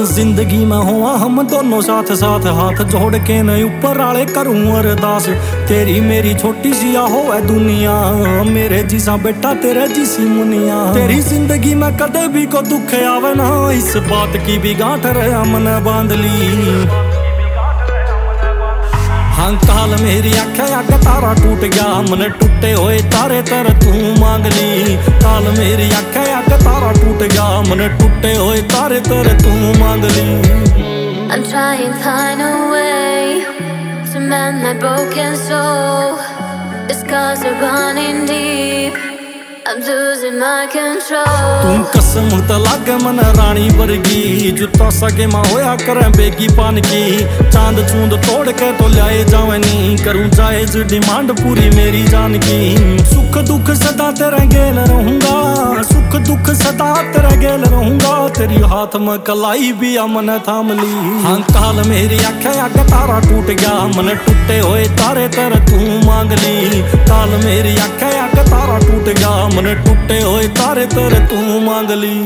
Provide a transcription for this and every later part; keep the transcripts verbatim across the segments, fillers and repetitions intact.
जिंदगी में हुआ हम दोनों साथ साथ, हाथ जोड़ के न ऊपर आले करूं अरदास। तेरी मेरी छोटी सी हो है दुनिया, मेरे जिसा बेटा तेरे जिसी मुनिया। तेरी जिंदगी में कदे भी को दुख आवे ना, इस बात की भी गांठ रहा मन बांध ली। हाँ काल मेरी आँखें आगे तारा टूट गया, मन टूटे हुए तारे तर तू मांग ली। काल मेरी आँखें आगे तारा टूट गया, मन टूटे हुए तारे तर तू मांग ली। I'm trying to find a way to mend my broken soul. The scars are running deep, I'm losing my control. तुम कसम त लागे मन रानी वर्गी, जुता सगे मां होया करें बेगी पान की। चांद चूंद तोड़ के तो लाए जावनी, करूं जायज डिमांड पूरी मेरी जान की। सुख दुख सदा तेरे गेल रहूंगा, सुख दुख सदा तेरे गेल रहूंगा। तेरी हाथ में कलाई भी मन थाम ली। हाँ काल मेरी आँखें आगे तारा टूट गया, मन टूटे हुए तारे तर तू मांग ली। काल मेरी आँखें आगे तारा टूट गया, मन टूटे हुए तारे तर तू मांग ली।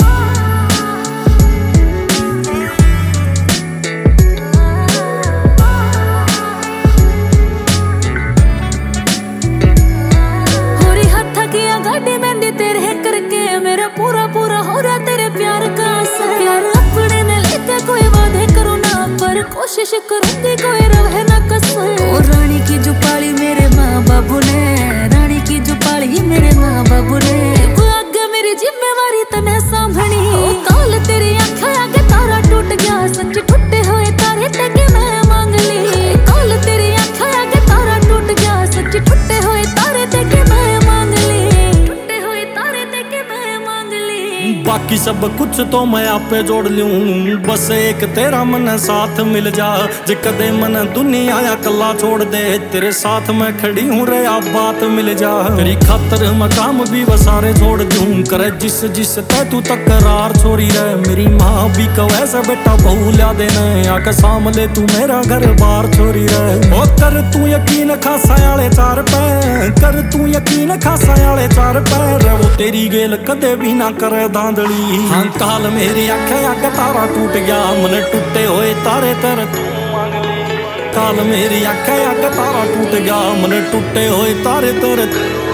होरी हथा किया गाड़ी मेहंदी तेरे करके, मेरा पूरा पूरा हो रहा तेरे प्यार का असर। प्यार अपने ने लेके कोई वादे करो ना, पर कोशिश करूंगी कोई रहे ना कसर। ओ रानी की जो पाली मेरे माँ बाबू ने, रानी की जो पाली मेरे माँ बाबू ने, आगे मेरी जिम्मेवारी तने सांभनी। काल तेरी आँखें आगे तारा टूट गया, सच टूटे हुए तारे तेके मैं मांग ली। काल तेरी आँखें आगे तारा टूट गया, सच टूटे हुए तारे तेके मैं मांग ली। टूटे हुए तारे तेके मैं मांग ली। बाकी सब कुछ तो मैं आपे जोड़ लूं, बस एक तेरा मन साथ मिल जा। जे कदे मन दुनिया या कल्ला छोड़ दे, तेरे साथ मैं खड़ी हूँ रे आप बात मिल जा। तेरी खातर मकाम भी वसारे छोड़ दूं, करे जिस जिस तै तू तकरार छोरी रे। मेरी माँ भी कवे से बेटा बहू ल्या देने, आके सामले तू मेरा घर बार छोरी रे। ओ कर तू यकीन खासा आले चार पे, कर तू यकीन खासा आले चार पे रे। वो तेरी गेल कदे भी ना करे धांधली। हाँ काल मेरी आँखें आगे तारा टूट गया, मन टूटे हुए तारे तर तू मांग ली। काल मेरी आँखें आगे तारा टूट गया, मन टूटे हुए तारे तर तू